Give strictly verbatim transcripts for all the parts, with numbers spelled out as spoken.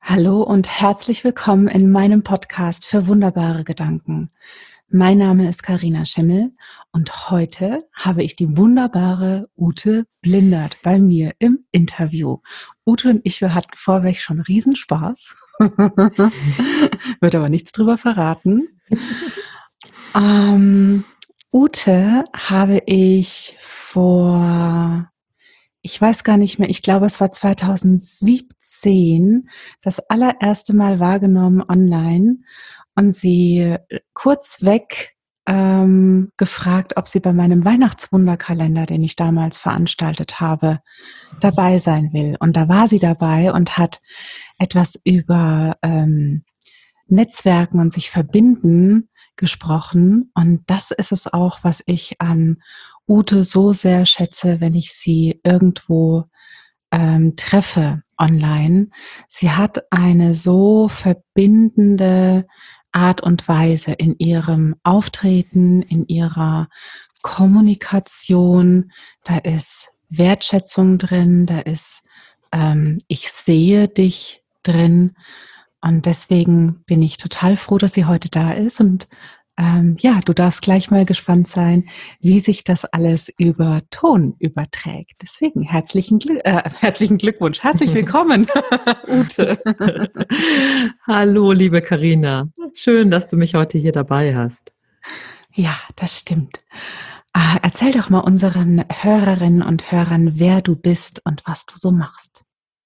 Hallo und herzlich willkommen in meinem Podcast für wunderbare Gedanken. Mein Name ist Carina Schimmel und heute habe ich die wunderbare Ute Blindert bei mir im Interview. Ute und ich, wir hatten vorweg schon Riesenspaß, wird aber nichts drüber verraten. Ähm, Ute habe ich vor, ich weiß gar nicht mehr, ich glaube, es war zweitausendsiebzehn, das allererste Mal wahrgenommen online und sie äh, kurzweg ähm, gefragt, ob sie bei meinem Weihnachtswunderkalender, den ich damals veranstaltet habe, dabei sein will. Und da war sie dabei und hat etwas über ähm, Netzwerken und sich verbinden gesprochen. Und das ist es auch, was ich an Ute so sehr schätze, wenn ich sie irgendwo ähm, treffe online. Sie hat eine so verbindende Art und Weise in ihrem Auftreten, in ihrer Kommunikation. Da ist Wertschätzung drin, da ist ähm, ich sehe dich drin. Und deswegen bin ich total froh, dass sie heute da ist. Und ähm, ja, du darfst gleich mal gespannt sein, wie sich das alles über Ton überträgt. Deswegen herzlichen, Glück, äh, herzlichen Glückwunsch, herzlich willkommen, Ute. Hallo, liebe Carina. Schön, dass du mich heute hier dabei hast. Ja, das stimmt. Äh, erzähl doch mal unseren Hörerinnen und Hörern, wer du bist und was du so machst.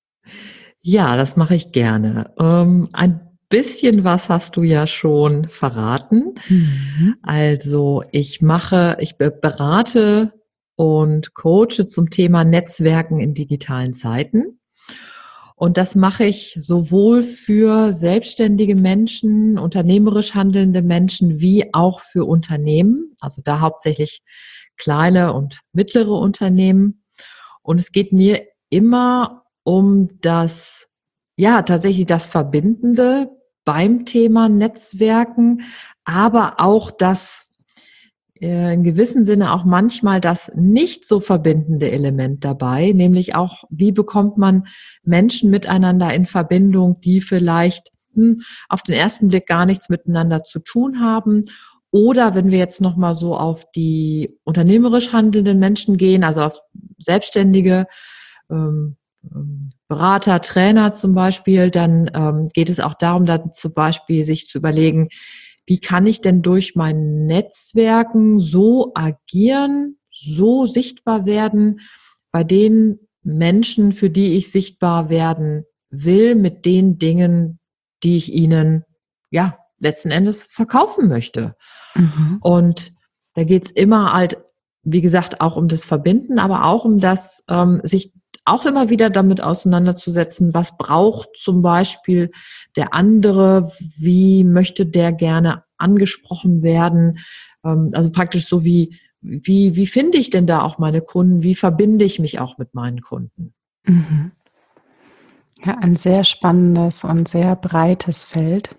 Ja, das mache ich gerne. Ähm, ein bisschen was hast du ja schon verraten. Mhm. Also ich mache, ich be- berate und coache zum Thema Netzwerken in digitalen Zeiten. Und das mache ich sowohl für selbstständige Menschen, unternehmerisch handelnde Menschen, wie auch für Unternehmen. Also da hauptsächlich kleine und mittlere Unternehmen. Und es geht mir immer um das, ja, tatsächlich das Verbindende beim Thema Netzwerken, aber auch das äh, in gewissem Sinne auch manchmal das nicht so verbindende Element dabei, nämlich auch, wie bekommt man Menschen miteinander in Verbindung, die vielleicht hm, auf den ersten Blick gar nichts miteinander zu tun haben. Oder wenn wir jetzt nochmal so auf die unternehmerisch handelnden Menschen gehen, also auf Selbstständige, ähm, ähm, Berater, Trainer zum Beispiel, dann ähm, geht es auch darum, dann zum Beispiel sich zu überlegen, wie kann ich denn durch mein Netzwerken so agieren, so sichtbar werden bei den Menschen, für die ich sichtbar werden will, mit den Dingen, die ich ihnen, ja, letzten Endes verkaufen möchte. Mhm. Und da geht's immer halt, wie gesagt, auch um das Verbinden, aber auch um das, ähm, sich auch immer wieder damit auseinanderzusetzen, was braucht zum Beispiel der andere, wie möchte der gerne angesprochen werden, ähm, also praktisch so wie, wie, wie finde ich denn da auch meine Kunden, wie verbinde ich mich auch mit meinen Kunden? Mhm. Ja, ein sehr spannendes und sehr breites Feld.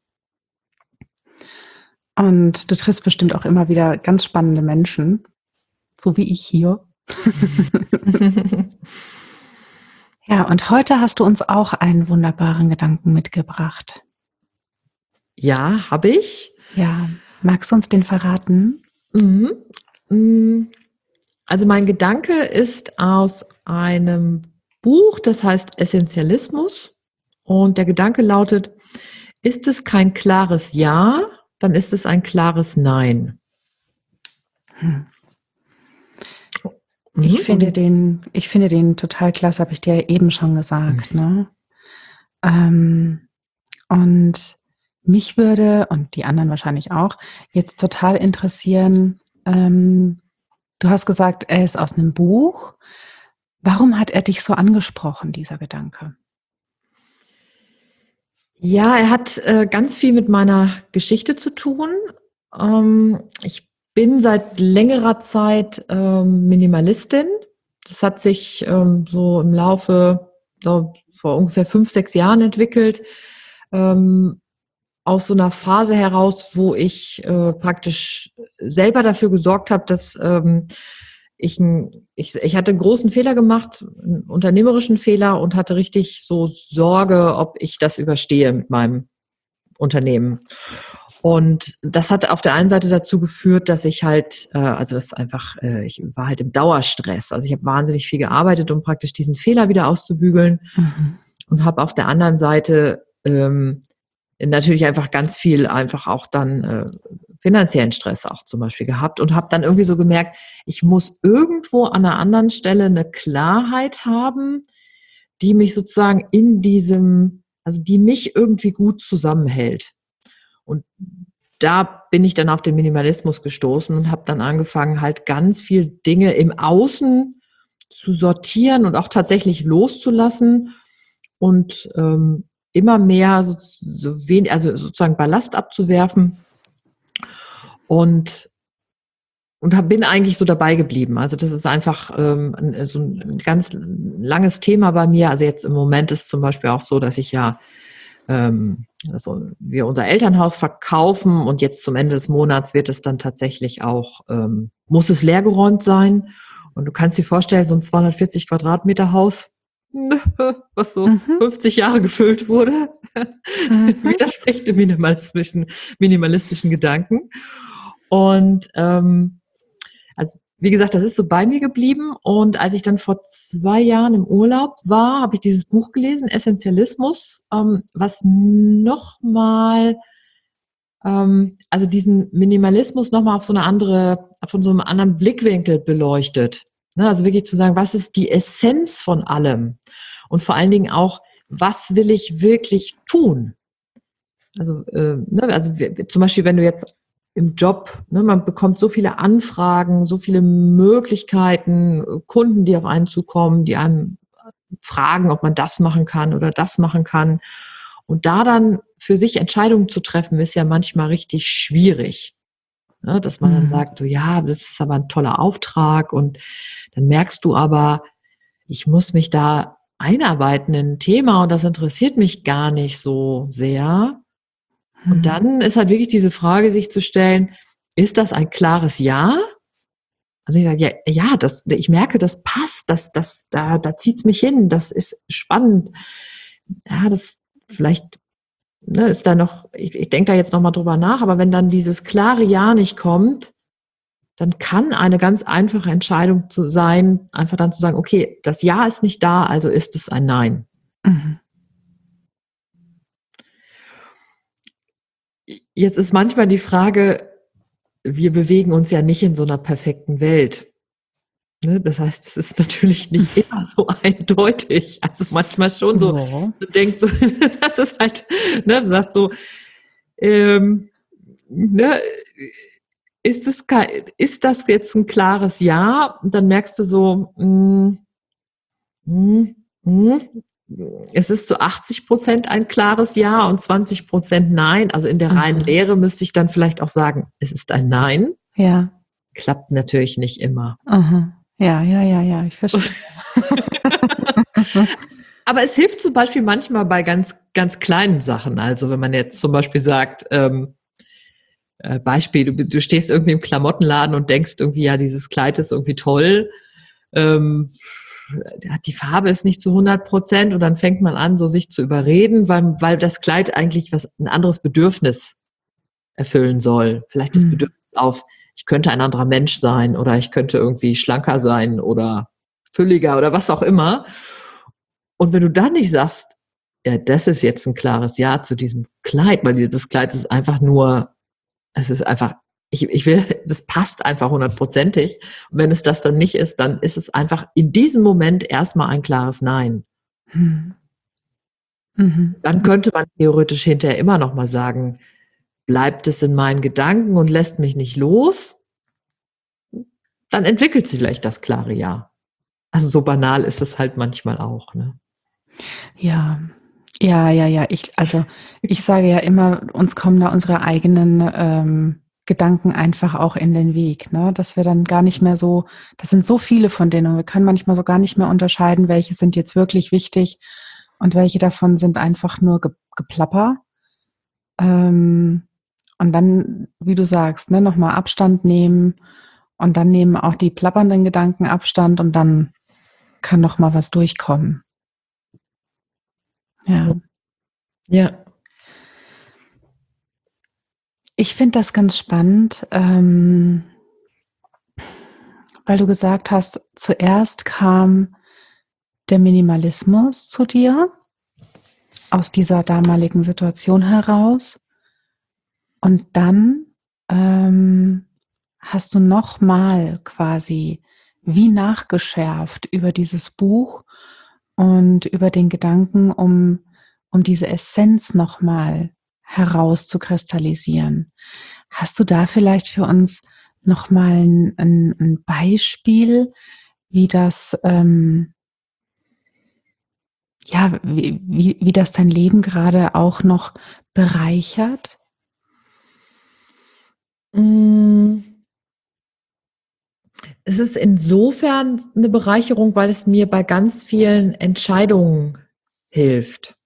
Und du triffst bestimmt auch immer wieder ganz spannende Menschen, so wie ich hier. Ja, und heute hast du uns auch einen wunderbaren Gedanken mitgebracht. Ja, habe ich. Ja, magst du uns den verraten? Mhm. Mm, Also mein Gedanke ist aus einem Buch, das heißt Essentialismus. Und der Gedanke lautet, ist es kein klares Ja, dann ist es ein klares Nein. Hm. Mhm. Ich Und finde die, den, ich finde den total klasse, habe ich dir ja eben schon gesagt, ne? Ähm, und mich würde, und die anderen wahrscheinlich auch, jetzt total interessieren, ähm, du hast gesagt, er ist aus einem Buch. Warum hat er dich so angesprochen, dieser Gedanke? ja, er hat äh, ganz viel mit meiner Geschichte zu tun. Ähm, ich bin seit längerer Zeit ähm, Minimalistin. Das hat sich ähm, so im Laufe, so vor ungefähr fünf, sechs Jahren entwickelt. Ähm, aus so einer Phase heraus, wo ich äh, praktisch selber dafür gesorgt habe, dass ähm, ich, ich, ich hatte einen großen Fehler gemacht, einen unternehmerischen Fehler und hatte richtig so Sorge, ob ich das überstehe mit meinem Unternehmen. Und das hat auf der einen Seite dazu geführt, dass ich halt, äh, also das einfach, äh, ich war halt im Dauerstress. Also ich habe wahnsinnig viel gearbeitet, um praktisch diesen Fehler wieder auszubügeln Mhm. und habe auf der anderen Seite ähm, natürlich einfach ganz viel einfach auch dann äh, finanziellen Stress auch zum Beispiel gehabt und habe dann irgendwie so gemerkt, ich muss irgendwo an einer anderen Stelle eine Klarheit haben, die mich sozusagen in diesem, also die mich irgendwie gut zusammenhält. Und da bin ich dann auf den Minimalismus gestoßen und habe dann angefangen, halt ganz viel Dinge im Außen zu sortieren und auch tatsächlich loszulassen und ähm, immer mehr so, so wenig, also sozusagen Ballast abzuwerfen und und hab, bin eigentlich so dabei geblieben. Also das ist einfach ähm, ein, so ein ganz langes Thema bei mir. Also jetzt im Moment ist zum Beispiel auch so, dass ich ja ähm, also wir unser Elternhaus verkaufen und jetzt zum Ende des Monats wird es dann tatsächlich auch, ähm, muss es leergeräumt sein. Und du kannst dir vorstellen, so ein zweihundertvierzig Quadratmeter Haus, was so Mhm. fünfzig Jahre gefüllt wurde, Mhm. widerspricht dem minimalistischen, minimalistischen Gedanken. Und ähm, also wie gesagt, das ist so bei mir geblieben. Und als ich dann vor zwei Jahren im Urlaub war, habe ich dieses Buch gelesen, Essentialismus, ähm, was nochmal, ähm, also diesen Minimalismus nochmal auf so eine andere, von so einem anderen Blickwinkel beleuchtet. Ne, also wirklich zu sagen, was ist die Essenz von allem? Und vor allen Dingen auch, was will ich wirklich tun? Also, äh, ne, also wir, zum Beispiel, wenn du jetzt im Job, ne, man bekommt so viele Anfragen, so viele Möglichkeiten, Kunden, die auf einen zukommen, die einem fragen, ob man das machen kann oder das machen kann. Und da dann für sich Entscheidungen zu treffen, ist ja manchmal richtig schwierig. Ne, dass man dann Mhm. sagt, so ja, das ist aber ein toller Auftrag und dann merkst du aber, ich muss mich da einarbeiten in ein Thema und das interessiert mich gar nicht so sehr. Und Mhm. dann ist halt wirklich diese Frage, sich zu stellen, ist das ein klares Ja? Also ich sage, ja, ja, das, ich merke, das passt, das, das, da, da zieht's mich hin, das ist spannend. Ja, das vielleicht, ne, ist da noch, ich, ich denke da jetzt nochmal drüber nach, aber wenn dann dieses klare Ja nicht kommt, dann kann eine ganz einfache Entscheidung zu sein, einfach dann zu sagen, okay, das Ja ist nicht da, also ist es ein Nein. Mhm. Jetzt ist manchmal die Frage, wir bewegen uns ja nicht in so einer perfekten Welt. Ne? Das heißt, es ist natürlich nicht immer so eindeutig. Also manchmal schon so, So. man denkt so, das ist halt, ne, sagt so, ähm, ne, ist, es, ist das jetzt ein klares Ja? Und dann merkst du so, mh, mh, mh, es ist zu achtzig Prozent ein klares Ja und zwanzig Prozent Nein. Also in der reinen Mhm. Lehre müsste ich dann vielleicht auch sagen, es ist ein Nein. Ja. Klappt natürlich nicht immer. Mhm. Ja, ja, ja, ja, ich verstehe. Aber es hilft zum Beispiel manchmal bei ganz, ganz kleinen Sachen. Also wenn man jetzt zum Beispiel sagt, ähm, äh, Beispiel, du, du stehst irgendwie im Klamottenladen und denkst irgendwie, ja, dieses Kleid ist irgendwie toll. Ähm, die Farbe ist nicht zu hundert Prozent und dann fängt man an, so sich zu überreden, weil, weil das Kleid eigentlich was, ein anderes Bedürfnis erfüllen soll. Vielleicht das Mhm. Bedürfnis auf, ich könnte ein anderer Mensch sein oder ich könnte irgendwie schlanker sein oder fülliger oder was auch immer. Und wenn du dann nicht sagst, ja, das ist jetzt ein klares Ja zu diesem Kleid, weil dieses Kleid ist einfach nur, es ist einfach, ich, ich will, das passt einfach hundertprozentig. Und wenn es das dann nicht ist, dann ist es einfach in diesem Moment erstmal ein klares Nein. Mhm. Mhm. Dann könnte man theoretisch hinterher immer noch mal sagen, bleibt es in meinen Gedanken und lässt mich nicht los, dann entwickelt sich vielleicht das klare Ja. Also so banal ist es halt manchmal auch, ne? Ja. Ja, ja, ja. Ich also, ich sage ja immer, uns kommen da unsere eigenen, ähm, Gedanken einfach auch in den Weg, ne? Dass wir dann gar nicht mehr so das sind so viele von denen und wir können manchmal so gar nicht mehr unterscheiden, welche sind jetzt wirklich wichtig und welche davon sind einfach nur Ge Geplapper. Ähm, und dann, wie du sagst, ne, noch mal Abstand nehmen Und dann nehmen auch die plappernden Gedanken Abstand und dann kann noch mal was durchkommen. Ja. Ja. Ich finde das ganz spannend, ähm, weil du gesagt hast, zuerst kam der Minimalismus zu dir aus dieser damaligen Situation heraus und dann ähm, hast du noch mal quasi wie nachgeschärft über dieses Buch und über den Gedanken, um, um diese Essenz noch mal herauszukristallisieren. Hast du da vielleicht für uns noch mal ein, ein, ein Beispiel, wie das ähm, ja, wie, wie, wie das dein Leben gerade auch noch bereichert? Es ist insofern eine Bereicherung, weil es mir bei ganz vielen Entscheidungen hilft.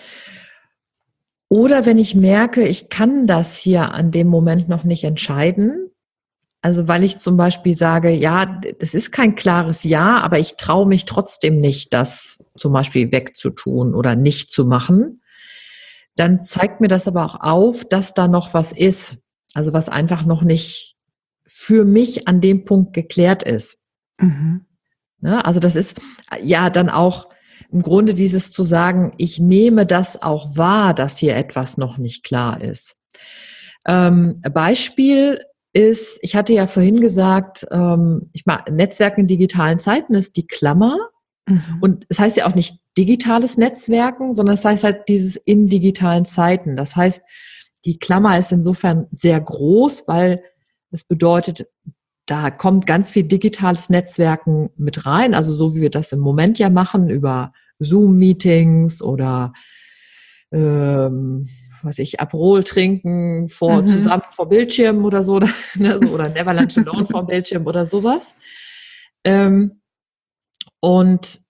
Oder wenn ich merke, ich kann das hier an dem Moment noch nicht entscheiden, also weil ich zum Beispiel sage, ja, das ist kein klares Ja, aber ich traue mich trotzdem nicht, das zum Beispiel wegzutun oder nicht zu machen, dann zeigt mir das aber auch auf, dass da noch was ist, also was einfach noch nicht für mich an dem Punkt geklärt ist. Mhm. Ne? Also das ist ja dann auch im Grunde dieses zu sagen, ich nehme das auch wahr, dass hier etwas noch nicht klar ist. Ähm, Beispiel ist, ich hatte ja vorhin gesagt, ähm, ich mag Netzwerken in digitalen Zeiten ist die Klammer. Mhm. Und es heißt ja auch nicht digitales Netzwerken, sondern es heißt halt dieses in digitalen Zeiten. Das heißt, die Klammer ist insofern sehr groß, weil es bedeutet, da kommt ganz viel digitales Netzwerken mit rein, also so wie wir das im Moment ja machen über Zoom-Meetings oder ähm, was ich, Aperol trinken vor, Mhm. zusammen vor Bildschirm oder so, ne, so oder Never Lunch Alone vor Bildschirm oder sowas. Ähm, und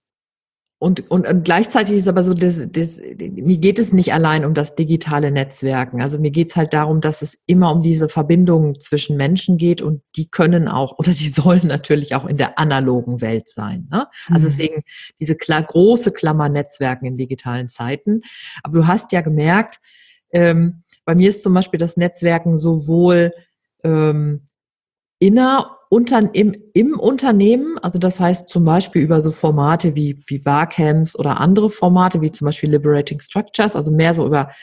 und, und, und gleichzeitig ist aber so, das, das, mir geht es nicht allein um das digitale Netzwerken. Also mir geht es halt darum, dass es immer um diese Verbindungen zwischen Menschen geht und die können auch oder die sollen natürlich auch in der analogen Welt sein. Ne? Also Mhm. deswegen diese klar, große Klammer Netzwerken in digitalen Zeiten. Aber du hast ja gemerkt, ähm, bei mir ist zum Beispiel das Netzwerken sowohl ähm, inner unter, im, im Unternehmen, also das heißt zum Beispiel über so Formate wie, wie Barcamps oder andere Formate, wie zum Beispiel Liberating Structures, also mehr so über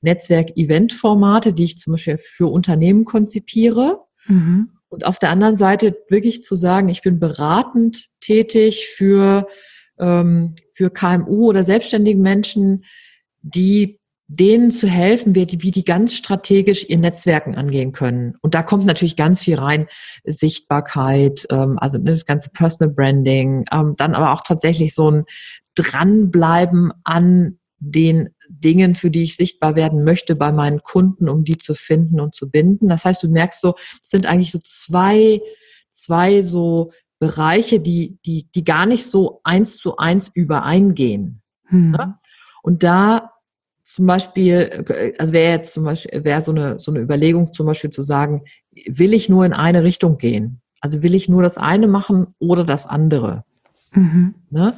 Netzwerk-Event-Formate, die ich zum Beispiel für Unternehmen konzipiere. Mhm. Und auf der anderen Seite wirklich zu sagen, ich bin beratend tätig für, ähm, für K M U oder selbstständige Menschen, die denen zu helfen, wie die, wie die ganz strategisch ihr Netzwerken angehen können. Und da kommt natürlich ganz viel rein, Sichtbarkeit, ähm, also das ganze Personal Branding, ähm, dann aber auch tatsächlich so ein Dranbleiben an den Dingen, für die ich sichtbar werden möchte bei meinen Kunden, um die zu finden und zu binden. Das heißt, du merkst so, es sind eigentlich so zwei, zwei so Bereiche, die, die, die gar nicht so eins zu eins übereingehen. Ne? Mhm. Und da zum Beispiel, also wäre jetzt zum Beispiel, wäre so eine, so eine Überlegung zum Beispiel zu sagen, will ich nur in eine Richtung gehen? Also will ich nur das eine machen oder das andere? Mhm. Ne?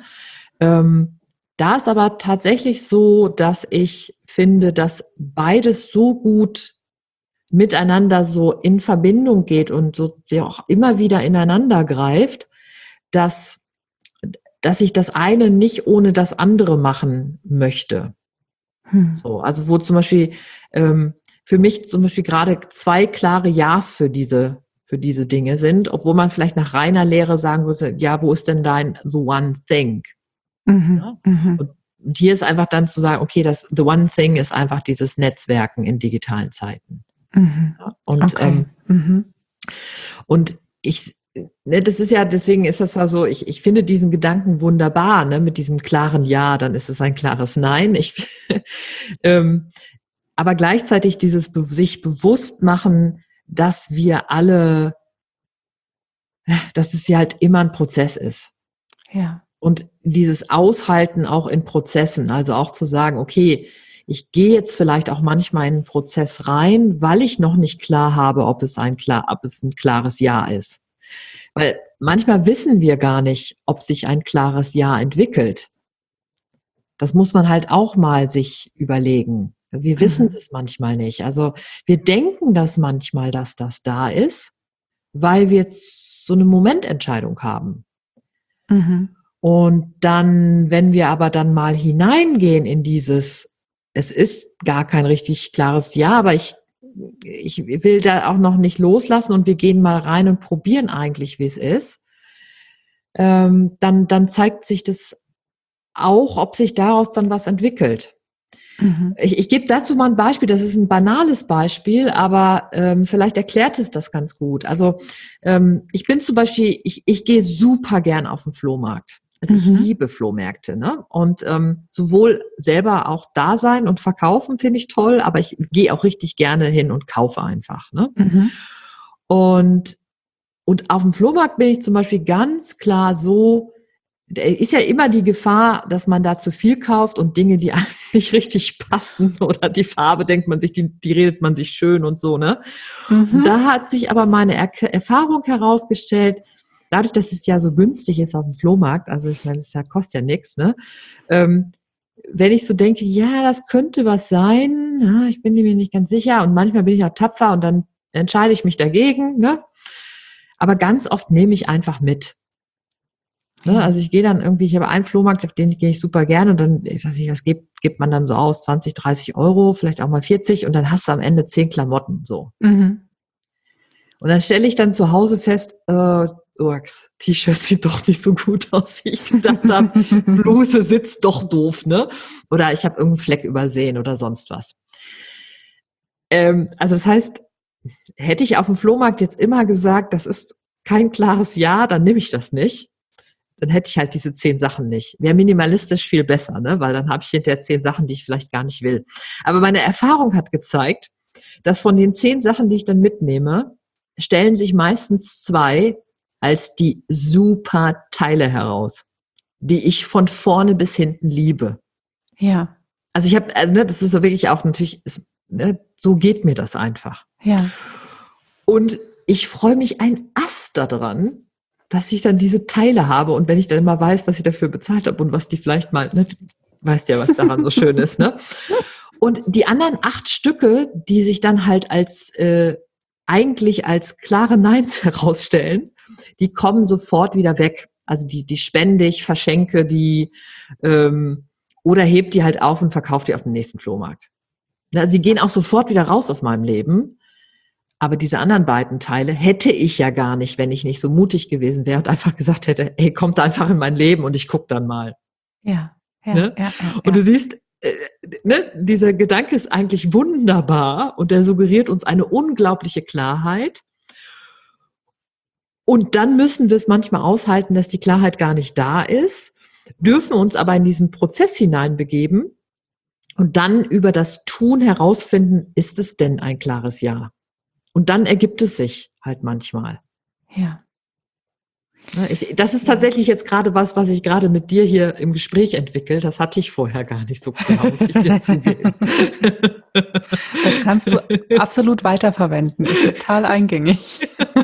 Ähm, da ist aber tatsächlich so, dass ich finde, dass beides so gut miteinander so in Verbindung geht und so sehr auch immer wieder ineinander greift, dass, dass ich das eine nicht ohne das andere machen möchte. Mhm. So, also wo zum Beispiel ähm, für mich zum Beispiel gerade zwei klare Ja's für diese für diese Dinge sind, obwohl man vielleicht nach reiner Lehre sagen würde, ja, wo ist denn dein the one thing? Mhm. Ja? Mhm. Und, und hier ist einfach dann zu sagen, okay, das the one thing ist einfach dieses Netzwerken in digitalen Zeiten. Mhm. Ja? Und Okay. ähm, Mhm. und ich, ne, das ist ja, deswegen ist das ja so, ich, ich finde diesen Gedanken wunderbar, ne, mit diesem klaren Ja, dann ist es ein klares Nein. Ich, ähm, aber gleichzeitig dieses be sich bewusst machen, dass wir alle, dass es ja halt immer ein Prozess ist. Ja. Und dieses Aushalten auch in Prozessen, also auch zu sagen, okay, ich gehe jetzt vielleicht auch manchmal in einen Prozess rein, weil ich noch nicht klar habe, ob es ein klar, ob es ein klares Ja ist. Weil manchmal wissen wir gar nicht, ob sich ein klares Ja entwickelt. Das muss man halt auch mal sich überlegen. Wir wissen Mhm. das manchmal nicht. Also wir denken das manchmal, dass das da ist, weil wir so eine Momententscheidung haben. Mhm. Und dann, wenn wir aber dann mal hineingehen in dieses, es ist gar kein richtig klares Ja, aber ich, ich will da auch noch nicht loslassen und wir gehen mal rein und probieren eigentlich, wie es ist, ähm, dann, dann zeigt sich das auch, ob sich daraus dann was entwickelt. Mhm. Ich, ich gebe dazu mal ein Beispiel, das ist ein banales Beispiel, aber ähm, vielleicht erklärt es das ganz gut. Also ähm, ich bin zum Beispiel, ich, ich gehe super gern auf den Flohmarkt. Also ich Mhm. liebe Flohmärkte, ne? Und ähm, sowohl selber auch da sein und verkaufen finde ich toll, aber ich gehe auch richtig gerne hin und kaufe einfach, ne? Mhm. Und und auf dem Flohmarkt bin ich zum Beispiel ganz klar so, da ist ja immer die Gefahr, dass man da zu viel kauft und Dinge, die einem nicht richtig passen oder die Farbe, denkt man sich, die, die redet man sich schön und so, ne? Und Mhm. da hat sich aber meine er Erfahrung herausgestellt, dadurch, dass es ja so günstig ist auf dem Flohmarkt, also ich meine, es ja, kostet ja nichts, ne? Ähm, wenn ich so denke, ja, das könnte was sein, ja, ich bin mir nicht ganz sicher und manchmal bin ich auch tapfer und dann entscheide ich mich dagegen, ne? Aber ganz oft nehme ich einfach mit. Ne, Ja. also ich gehe dann irgendwie, ich habe einen Flohmarkt, auf den gehe ich super gerne und dann, ich weiß nicht, was gibt, gibt man dann so aus, zwanzig, dreißig Euro, vielleicht auch mal vierzig und dann hast du am Ende zehn Klamotten, so. Mhm. Und dann stelle ich dann zu Hause fest, äh, Urks, T-Shirt sieht doch nicht so gut aus, wie ich gedacht habe. Bluse sitzt doch doof, ne? Oder ich habe irgendeinen Fleck übersehen oder sonst was. Ähm, also das heißt, hätte ich auf dem Flohmarkt jetzt immer gesagt, das ist kein klares Ja, dann nehme ich das nicht. Dann hätte ich halt diese zehn Sachen nicht. Wäre minimalistisch viel besser, ne? Weil dann habe ich hinterher zehn Sachen, die ich vielleicht gar nicht will. Aber meine Erfahrung hat gezeigt, dass von den zehn Sachen, die ich dann mitnehme, stellen sich meistens zwei als die super Teile heraus, die ich von vorne bis hinten liebe. Ja. Also ich habe, also ne, das ist so wirklich auch natürlich, ist, ne, so geht mir das einfach. Ja. Und ich freue mich ein Ast daran, dass ich dann diese Teile habe und wenn ich dann immer weiß, was ich dafür bezahlt habe und was die vielleicht mal, ne, weißt ja, was daran so schön ist, ne? Und die anderen acht Stücke, die sich dann halt als äh, eigentlich als klare Neins herausstellen, die kommen sofort wieder weg. Also die, die spende ich, verschenke die ähm, oder heb die halt auf und verkaufe die auf dem nächsten Flohmarkt. Also sie gehen auch sofort wieder raus aus meinem Leben. Aber diese anderen beiden Teile hätte ich ja gar nicht, wenn ich nicht so mutig gewesen wäre und einfach gesagt hätte, hey, kommt einfach in mein Leben und ich gucke dann mal. Ja. Ja. Ne? Ja. Ja. Und Ja. du siehst, äh, ne, dieser Gedanke ist eigentlich wunderbar und der suggeriert uns eine unglaubliche Klarheit. Und dann müssen wir es manchmal aushalten, dass die Klarheit gar nicht da ist, dürfen uns aber in diesen Prozess hineinbegeben und dann über das Tun herausfinden, ist es denn ein klares Ja? Und dann ergibt es sich halt manchmal. Ja. Ich, das ist Ja. tatsächlich jetzt gerade was, was ich gerade mit dir hier im Gespräch entwickle. Das hatte ich vorher gar nicht so klar, muss ich dir zugeben. Das kannst du absolut weiterverwenden. Ist total eingängig.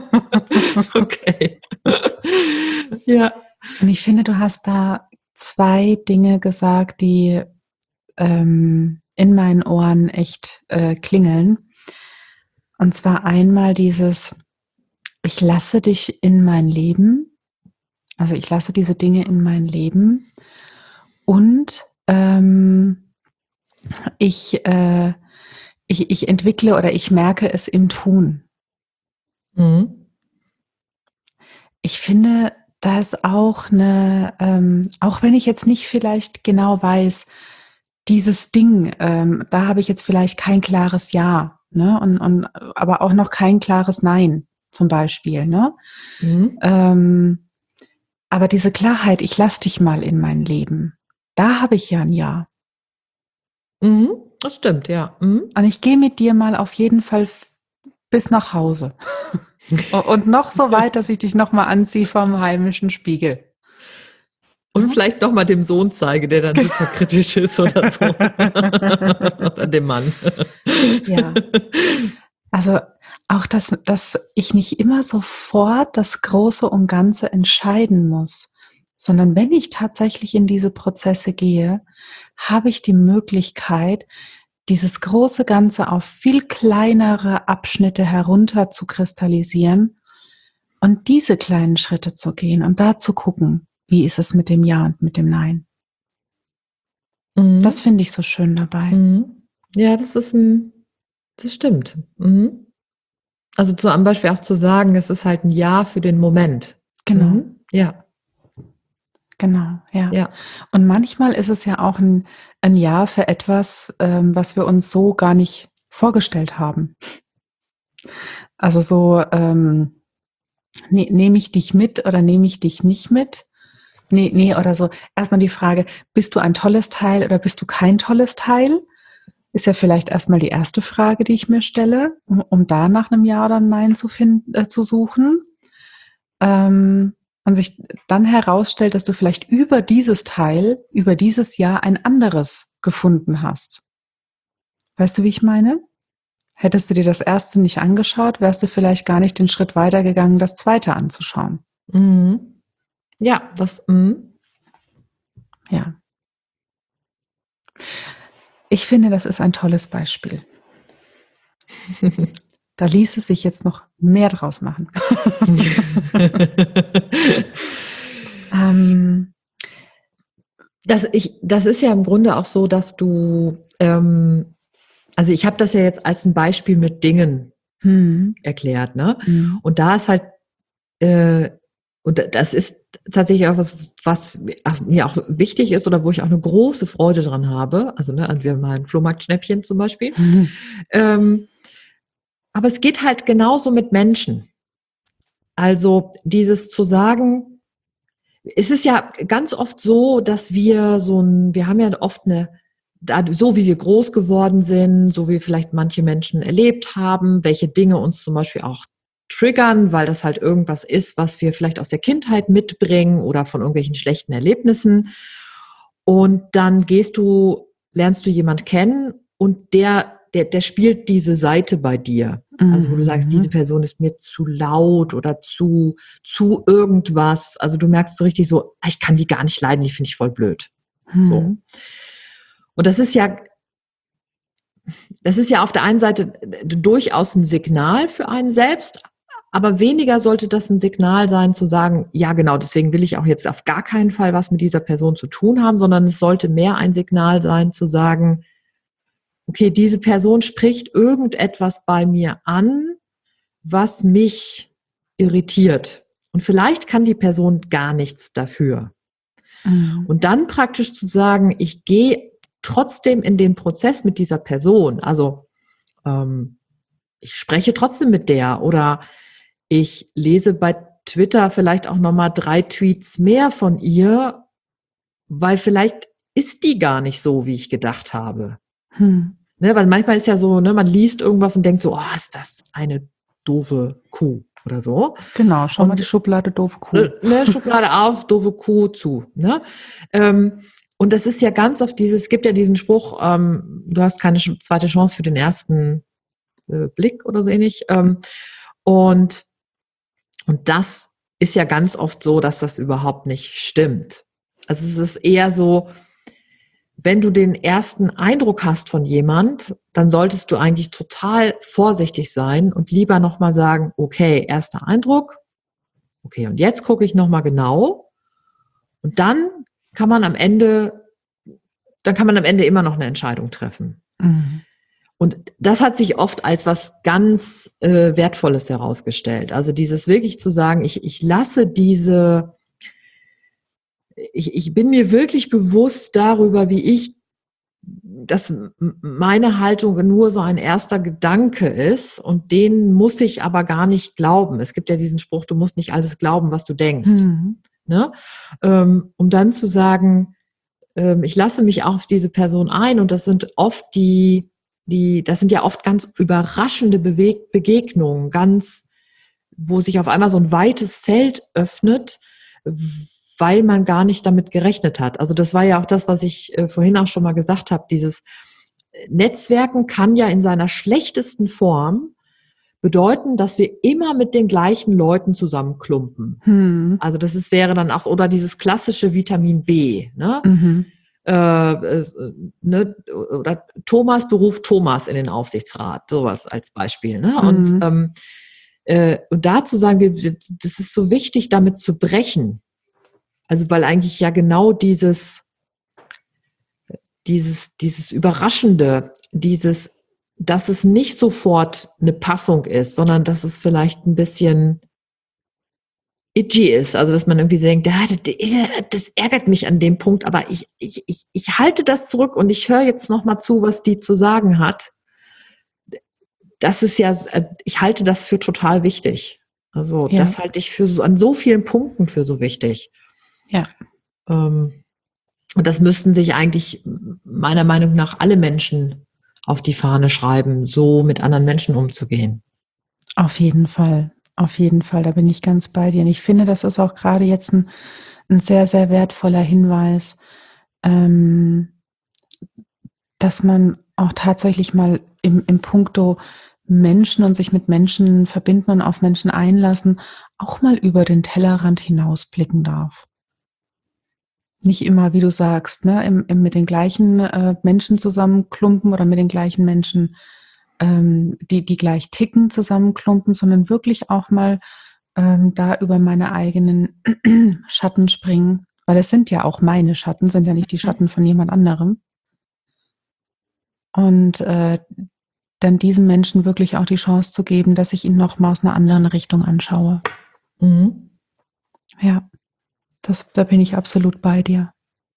Okay. Ja. Und ich finde, du hast da zwei Dinge gesagt, die ähm, in meinen Ohren echt äh, klingeln. Und zwar einmal dieses, ich lasse dich in mein Leben, also ich lasse diese Dinge in mein Leben und ähm, ich, äh, ich, ich entwickle oder ich merke es im Tun. Mhm. Ich finde, da ist auch eine, ähm, auch wenn ich jetzt nicht vielleicht genau weiß, dieses Ding, ähm, da habe ich jetzt vielleicht kein klares Ja, ne? Und, und aber auch noch kein klares Nein, zum Beispiel, ne? Mhm. Ähm, aber diese Klarheit, ich lass dich mal in mein Leben, da habe ich ja ein Ja. Mhm. Das stimmt, ja. Mhm. Und ich gehe mit dir mal auf jeden Fall f- bis nach Hause. Und noch so weit, dass ich dich nochmal anziehe vom heimischen Spiegel. Und vielleicht noch mal dem Sohn zeige, der dann super kritisch ist oder so. Oder dem Mann. Ja. Also auch, dass, dass ich nicht immer sofort das Große und Ganze entscheiden muss, sondern wenn ich tatsächlich in diese Prozesse gehe, habe ich die Möglichkeit, dieses große Ganze auf viel kleinere Abschnitte herunter zu kristallisieren und diese kleinen Schritte zu gehen und da zu gucken, wie ist es mit dem Ja und mit dem Nein. Mhm. Das finde ich so schön dabei. Mhm. Ja, das ist ein, das stimmt. Mhm. Also zum Beispiel auch zu sagen, es ist halt ein Ja für den Moment. Genau, Mhm. Ja, genau, ja. ja. Und manchmal ist es ja auch ein, ein Ja für etwas, ähm, was wir uns so gar nicht vorgestellt haben. Also so, ähm, ne, nehme ich dich mit oder nehme ich dich nicht mit? Nee, nee, oder so. Erstmal die Frage, bist du ein tolles Teil oder bist du kein tolles Teil? Ist ja vielleicht erstmal die erste Frage, die ich mir stelle, um, um da nach einem Ja oder einem Nein zu finden, äh, zu suchen. Ähm, und sich dann herausstellt, dass du vielleicht über dieses Teil, über dieses Ja ein anderes gefunden hast. Weißt du, wie ich meine? Hättest du dir das erste nicht angeschaut, wärst du vielleicht gar nicht den Schritt weitergegangen, das zweite anzuschauen. Mhm. Ja, das, mhm. Ja. Ich finde, das ist ein tolles Beispiel. Da ließe sich jetzt noch mehr draus machen. ähm, Das, ich, das ist ja im Grunde auch so, dass du, ähm, also ich habe das ja jetzt als ein Beispiel mit Dingen hm, erklärt, ne? hm, Und da ist halt, äh, und das ist tatsächlich auch was, was mir auch wichtig ist oder wo ich auch eine große Freude dran habe. Also, ne, wir haben mal ein Flohmarktschnäppchen zum Beispiel. hm, Ähm, aber es geht halt genauso mit Menschen. Also dieses zu sagen, es ist ja ganz oft so, dass wir so ein, wir haben ja oft eine, so wie wir groß geworden sind, so wie vielleicht manche Menschen erlebt haben, welche Dinge uns zum Beispiel auch triggern, weil das halt irgendwas ist, was wir vielleicht aus der Kindheit mitbringen oder von irgendwelchen schlechten Erlebnissen. Und dann gehst du, lernst du jemand kennen und der, der, der spielt diese Seite bei dir. Also wo du sagst, diese mhm, Person ist mir zu laut oder zu, zu irgendwas. Also du merkst so richtig so, ich kann die gar nicht leiden, die finde ich voll blöd. So. hm, Und das ist ja, das ist ja auf der einen Seite durchaus ein Signal für einen selbst, aber weniger sollte das ein Signal sein, zu sagen, ja genau, deswegen will ich auch jetzt auf gar keinen Fall was mit dieser Person zu tun haben, sondern es sollte mehr ein Signal sein, zu sagen, okay, diese Person spricht irgendetwas bei mir an, was mich irritiert. Und vielleicht kann die Person gar nichts dafür. mhm, Und dann praktisch zu sagen, ich gehe trotzdem in den Prozess mit dieser Person. Also ähm, ich spreche trotzdem mit der oder ich lese bei Twitter vielleicht auch nochmal drei Tweets mehr von ihr, weil vielleicht ist die gar nicht so, wie ich gedacht habe. hm. Ne, weil manchmal ist ja so, ne, man liest irgendwas und denkt so, oh, ist das eine doofe Kuh oder so. Genau, schau mal die Und Schublade doofe Kuh. äh, ne, Schublade auf, doofe Kuh zu. Ne? Ähm, und das ist ja ganz oft dieses, es gibt ja diesen Spruch, ähm, du hast keine zweite Chance für den ersten äh, Blick oder so ähnlich. Ähm, und, und das ist ja ganz oft so, dass das überhaupt nicht stimmt. Also es ist eher so, wenn du den ersten Eindruck hast von jemand, dann solltest du eigentlich total vorsichtig sein und lieber nochmal sagen, okay, erster Eindruck, okay, und jetzt gucke ich nochmal genau und dann kann man am Ende, dann kann man am Ende immer noch eine Entscheidung treffen. Mhm. Und das hat sich oft als was ganz äh, Wertvolles herausgestellt. Also dieses wirklich zu sagen, ich, ich lasse diese, ich, ich bin mir wirklich bewusst darüber, wie ich, dass meine Haltung nur so ein erster Gedanke ist und den muss ich aber gar nicht glauben. Es gibt ja diesen Spruch, du musst nicht alles glauben, was du denkst. Mhm. Ne? Ähm, um dann zu sagen, ähm, ich lasse mich auf diese Person ein und das sind oft die, die, das sind ja oft ganz überraschende Beweg Begegnungen, ganz, wo sich auf einmal so ein weites Feld öffnet, weil man gar nicht damit gerechnet hat. Also das war ja auch das, was ich äh, vorhin auch schon mal gesagt habe, dieses Netzwerken kann ja in seiner schlechtesten Form bedeuten, dass wir immer mit den gleichen Leuten zusammenklumpen. Hm. Also das ist, wäre dann auch, oder dieses klassische Vitamin B, ne? Mhm. Äh, äh, ne? Oder Thomas beruft Thomas in den Aufsichtsrat, sowas als Beispiel, ne? Und, Mhm. ähm, äh, und da zu sagen, wir, das ist so wichtig, damit zu brechen. Also weil eigentlich ja genau dieses, dieses, dieses Überraschende, dieses, dass es nicht sofort eine Passung ist, sondern dass es vielleicht ein bisschen itchy ist. Also dass man irgendwie denkt, ja, das, das ärgert mich an dem Punkt, aber ich, ich, ich, ich halte das zurück und ich höre jetzt noch mal zu, was die zu sagen hat. Das ist ja, ich halte das für total wichtig. Also Ja. das halte ich für so, an so vielen Punkten für so wichtig. Ja. Ähm, Und das müssten sich eigentlich meiner Meinung nach alle Menschen auf die Fahne schreiben, so mit anderen Menschen umzugehen. Auf jeden Fall. Auf jeden Fall, da bin ich ganz bei dir. Und ich finde, das ist auch gerade jetzt ein, ein sehr, sehr wertvoller Hinweis, ähm, dass man auch tatsächlich mal im, im Puncto Menschen und sich mit Menschen verbinden und auf Menschen einlassen, auch mal über den Tellerrand hinausblicken darf. Nicht immer, wie du sagst, ne, im, im, mit den gleichen äh, Menschen zusammenklumpen oder mit den gleichen Menschen, ähm, die, die gleich ticken, zusammenklumpen, sondern wirklich auch mal ähm, da über meine eigenen Schatten springen, weil es sind ja auch meine Schatten, sind ja nicht die Schatten von jemand anderem. Und äh, dann diesem Menschen wirklich auch die Chance zu geben, dass ich ihn noch mal aus einer anderen Richtung anschaue. Mhm. Ja, das, da bin ich absolut bei dir.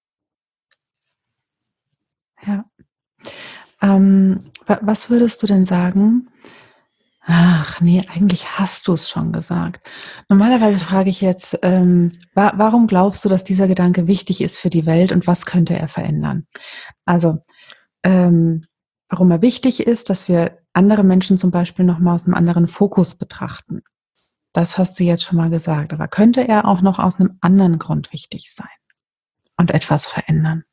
Ja. Ähm, wa- was würdest du denn sagen? Ach nee, eigentlich hast du es schon gesagt. Normalerweise frage ich jetzt, ähm, wa warum glaubst du, dass dieser Gedanke wichtig ist für die Welt und was könnte er verändern? Also, ähm, warum er wichtig ist, dass wir andere Menschen zum Beispiel noch mal aus einem anderen Fokus betrachten. Das hast du jetzt schon mal gesagt. Aber könnte er auch noch aus einem anderen Grund wichtig sein und etwas verändern?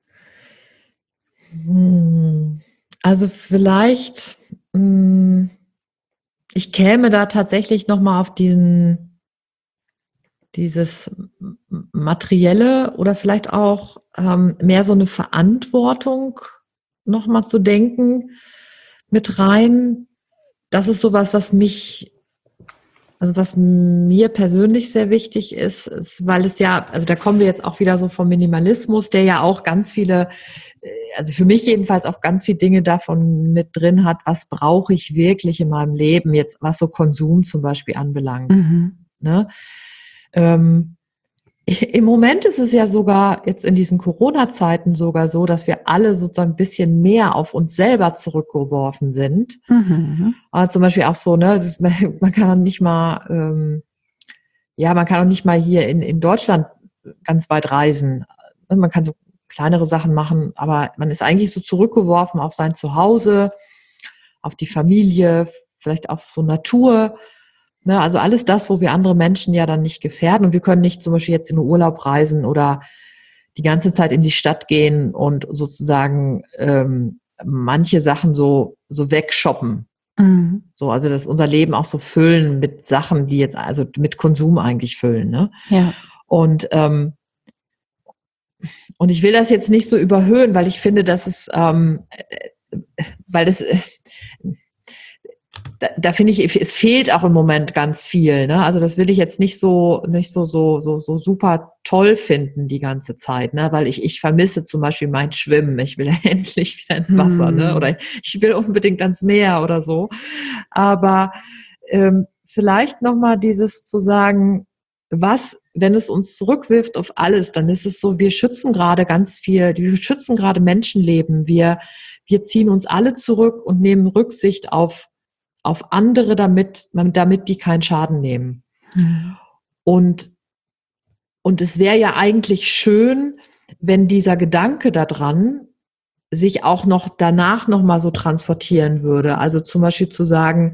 Hm. Also vielleicht, hm, ich käme da tatsächlich nochmal auf diesen, dieses Materielle oder vielleicht auch ähm, mehr so eine Verantwortung nochmal zu denken mit rein. Das ist sowas, was mich, also was mir persönlich sehr wichtig ist, ist, weil es ja, also da kommen wir jetzt auch wieder so vom Minimalismus, der ja auch ganz viele, also für mich jedenfalls auch ganz viele Dinge davon mit drin hat, was brauche ich wirklich in meinem Leben, jetzt was so Konsum zum Beispiel anbelangt. Mhm. Ne? Ähm, Im Moment ist es ja sogar jetzt in diesen Corona-Zeiten sogar so, dass wir alle sozusagen ein bisschen mehr auf uns selber zurückgeworfen sind. Mhm. Aber zum Beispiel auch so, ne, das ist, man kann nicht mal, ähm, ja, man kann auch nicht mal hier in, in Deutschland ganz weit reisen. Man kann so kleinere Sachen machen, aber man ist eigentlich so zurückgeworfen auf sein Zuhause, auf die Familie, vielleicht auf so Natur. Ne, also alles das, wo wir andere Menschen ja dann nicht gefährden. Und wir können nicht zum Beispiel jetzt in den Urlaub reisen oder die ganze Zeit in die Stadt gehen und sozusagen ähm, manche Sachen so, so wegshoppen. Mhm. So, also dass unser Leben auch so füllen mit Sachen, die jetzt, also mit Konsum eigentlich füllen. Ne? Ja. Und, ähm, und ich will das jetzt nicht so überhöhen, weil ich finde, dass es, ähm, weil das, äh, da, da finde ich, es fehlt auch im Moment ganz viel. Ne? Also das will ich jetzt nicht so, nicht so, so, so, so super toll finden die ganze Zeit, ne? Weil ich, ich vermisse zum Beispiel mein Schwimmen. Ich will endlich wieder ins Wasser, ne? Oder ich will unbedingt ans Meer oder so. Aber ähm, vielleicht nochmal dieses zu sagen, was, wenn es uns zurückwirft auf alles, dann ist es so, wir schützen gerade ganz viel, wir schützen gerade Menschenleben, wir, wir ziehen uns alle zurück und nehmen Rücksicht auf, auf andere, damit, damit die keinen Schaden nehmen. Mhm. Und, und es wäre ja eigentlich schön, wenn dieser Gedanke daran sich auch noch danach nochmal so transportieren würde. Also zum Beispiel zu sagen,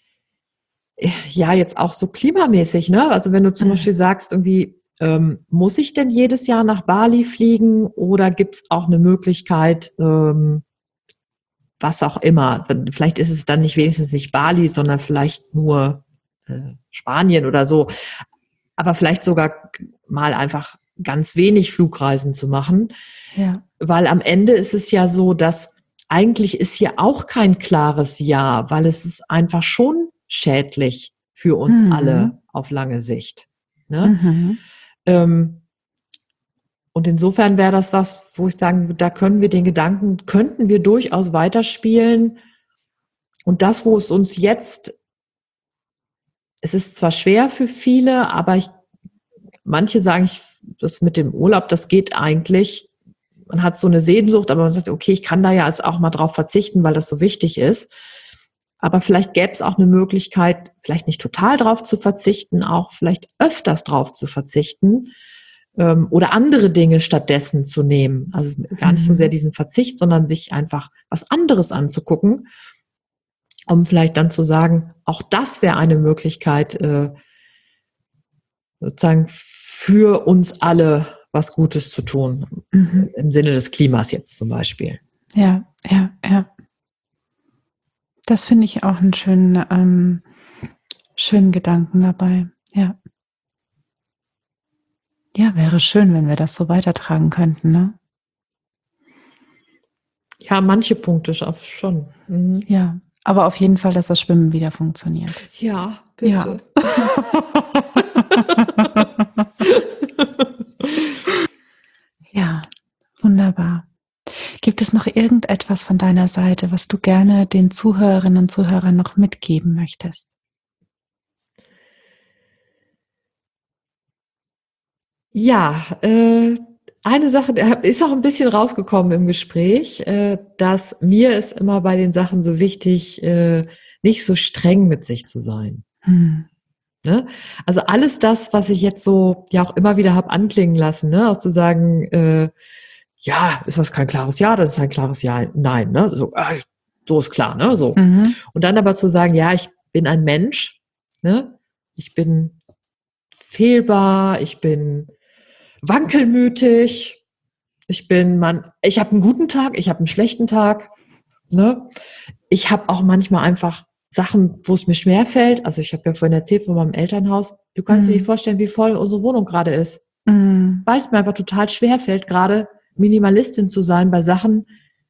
ja, jetzt auch so klimamäßig, ne? Also wenn du zum Mhm. Beispiel sagst, irgendwie, ähm, muss ich denn jedes Jahr nach Bali fliegen oder gibt es auch eine Möglichkeit, ähm, was auch immer. Vielleicht ist es dann nicht wenigstens nicht Bali, sondern vielleicht nur äh, Spanien oder so. Aber vielleicht sogar mal einfach ganz wenig Flugreisen zu machen. Ja. Weil am Ende ist es ja so, dass eigentlich ist hier auch kein klares Ja, weil es ist einfach schon schädlich für uns Mhm. alle auf lange Sicht. Ne? Mhm. Ähm, und insofern wäre das was, wo ich sagen, da können wir den Gedanken, könnten wir durchaus weiterspielen. Und das, wo es uns jetzt, es ist zwar schwer für viele, aber ich, manche sagen, ich, das mit dem Urlaub, das geht eigentlich. Man hat so eine Sehnsucht, aber man sagt, okay, ich kann da ja jetzt auch mal drauf verzichten, weil das so wichtig ist. Aber vielleicht gäbe es auch eine Möglichkeit, vielleicht nicht total drauf zu verzichten, auch vielleicht öfters drauf zu verzichten ähm, oder andere Dinge stattdessen zu nehmen. Also gar nicht so sehr diesen Verzicht, sondern sich einfach was anderes anzugucken, um vielleicht dann zu sagen, auch das wäre eine Möglichkeit, äh, sozusagen für uns alle was Gutes zu tun, Mhm. im Sinne des Klimas jetzt zum Beispiel. Ja, ja, ja. Das finde ich auch einen schönen, ähm, schönen Gedanken dabei. Ja. Ja, wäre schön, wenn wir das so weitertragen könnten, ne? Ja, manche Punkte schon. Mhm. Ja, aber auf jeden Fall, dass das Schwimmen wieder funktioniert. Ja, bitte. Ja. Ja, wunderbar. Gibt es noch irgendetwas von deiner Seite, was du gerne den Zuhörerinnen und Zuhörern noch mitgeben möchtest? Ja, äh, eine Sache ist auch ein bisschen rausgekommen im Gespräch, äh, dass mir ist immer bei den Sachen so wichtig, äh, nicht so streng mit sich zu sein. Hm. Ne? Also alles das, was ich jetzt so ja auch immer wieder habe anklingen lassen, ne? Auch zu sagen, äh, ja, ist das kein klares Ja, das ist ein klares Ja, nein, ne? So, äh, so ist klar, ne? So. Mhm. Und dann aber zu sagen, ja, ich bin ein Mensch, ne? Ich bin fehlbar, ich bin wankelmütig, ich bin man, ich habe einen guten Tag, ich habe einen schlechten Tag, ne? Ich habe auch manchmal einfach Sachen, wo es mir schwerfällt. Also ich habe ja vorhin erzählt von meinem Elternhaus. Du kannst dir nicht vorstellen, wie voll unsere Wohnung gerade ist. Mhm. Weil es mir einfach total schwerfällt, gerade Minimalistin zu sein bei Sachen,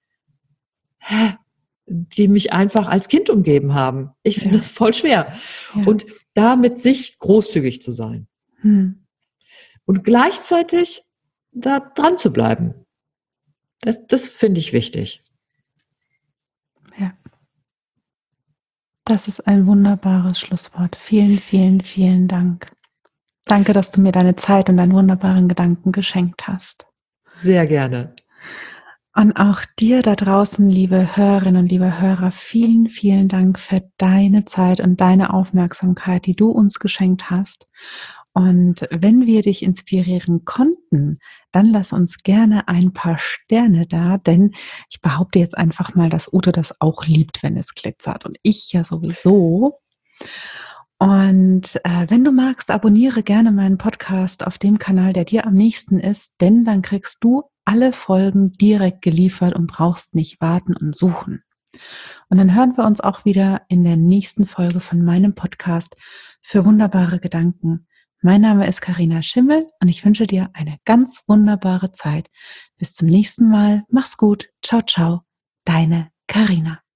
die mich einfach als Kind umgeben haben. Ich finde Ja. das voll schwer. Ja. Und da mit sich großzügig zu sein. Hm. Und gleichzeitig da dran zu bleiben. Das, das finde ich wichtig. Ja. Das ist ein wunderbares Schlusswort. Vielen, vielen, vielen Dank. Danke, dass du mir deine Zeit und deinen wunderbaren Gedanken geschenkt hast. Sehr gerne. Und auch dir da draußen, liebe Hörerinnen und liebe Hörer, vielen, vielen Dank für deine Zeit und deine Aufmerksamkeit, die du uns geschenkt hast. Und wenn wir dich inspirieren konnten, dann lass uns gerne ein paar Sterne da, denn ich behaupte jetzt einfach mal, dass Ute das auch liebt, wenn es glitzert und ich ja sowieso. Und äh, wenn du magst, abonniere gerne meinen Podcast auf dem Kanal, der dir am nächsten ist, denn dann kriegst du alle Folgen direkt geliefert und brauchst nicht warten und suchen. Und dann hören wir uns auch wieder in der nächsten Folge von meinem Podcast für wunderbare Gedanken. Mein Name ist Carina Schimmel und ich wünsche dir eine ganz wunderbare Zeit. Bis zum nächsten Mal. Mach's gut. Ciao, ciao. Deine Carina.